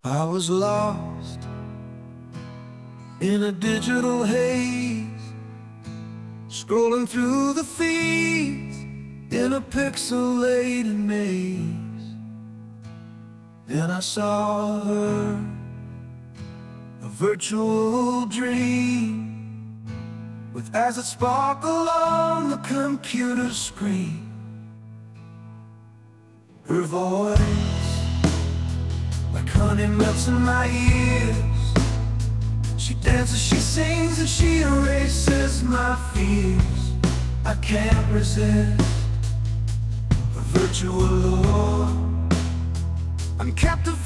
I was lost in a digital haze, scrolling through the feeds in a pixelated maze. Then I saw her, a virtual dream, with as it sparkled on the computer screen. Her voice, like honey, melts in my ears. She dances, she sings, and she erases my fears. I can't resist a virtual lure. I'm captivated